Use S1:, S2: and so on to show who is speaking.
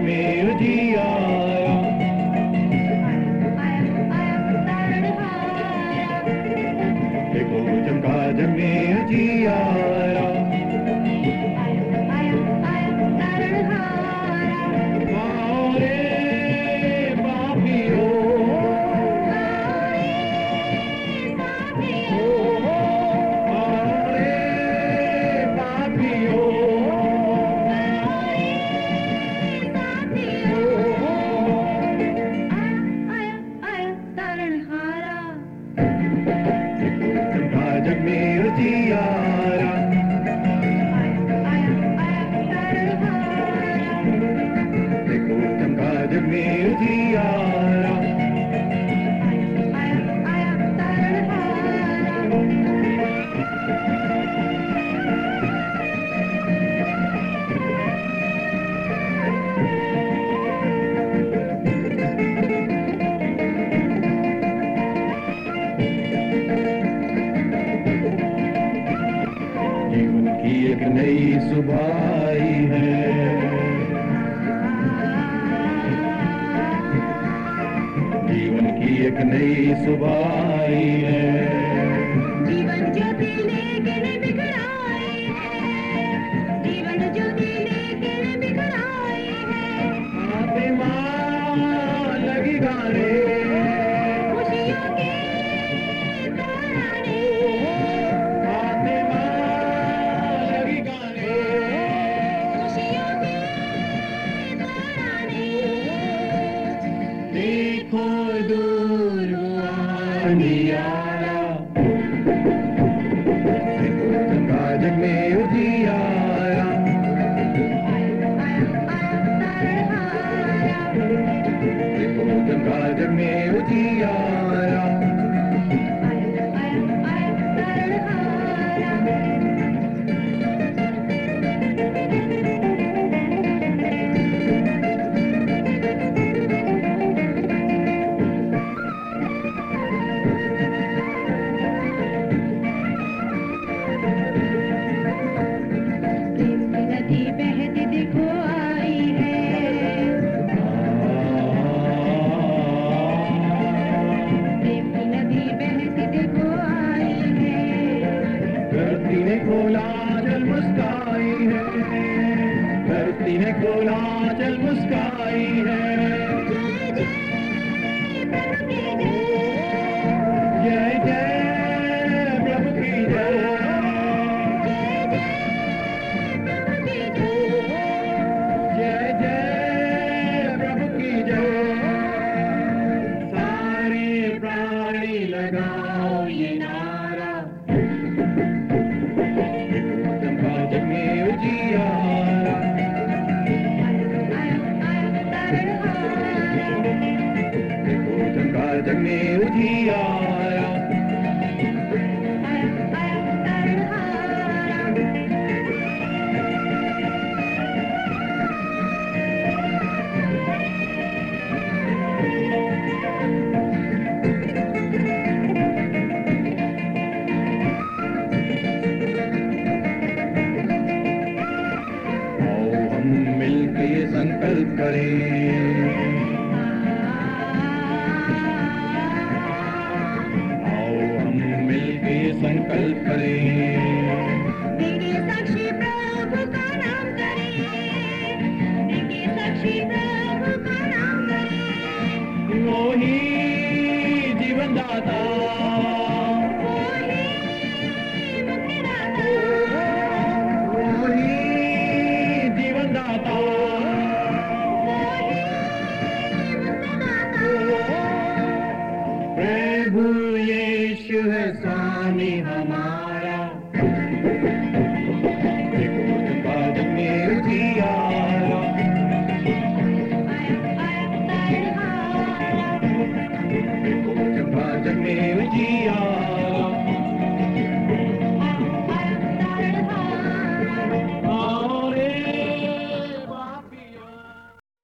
S1: में उजियारा, देखो चमका जग में उजियारा, जग में उजियारा, देखो चमका जग में उजियारा, जीवन की एक नई सुबह आई है, जीवन की एक नई सुबह आई है,
S2: जीवन ज्योति लेकर बिखर आई है, जीवन ज्योति लेकर बिखर आई है,
S1: आते माँ लगी गाने,
S2: खुशियों के तराने,
S1: आते माँ लगी गाने,
S2: खुशियों के तराने,
S1: देखो दूर अंधियारा, देखो चमका जग में उजियारा, देखो चमका जग में उजियारा,
S2: नदी बहती देखो आई है, प्रेम की नदी बहती देखो आई है,
S1: धरती ने खोला जल मुस्काई है, धरती ने खोला जल मुस्काई है,
S2: जय जय प्रभु की
S1: जय जय प्रभु की जय, जय जय प्रभु की जय, सारे प्राणी लगाओ ये नारा, देखो चमका जग में उजियारा, देखो चमका जग में उजियारा, आओ हम मिलके ये संकल्प करें, आओ हम मिलके ये संकल्प करें,
S2: देंगे साक्षी प्रभु का नाम करें, देंगे साक्षी प्रभु का नाम करें,
S1: वो ही जीवन दाता,
S2: वो ही मुक्तिदाता,
S1: वो ही जीवन दाता,
S2: वो ही मुक्तिदाता,
S1: प्रभु यीशु है स्वामी हमारा, देखो चमका जग में उजियारा, देखो चमका जग में उजियारा।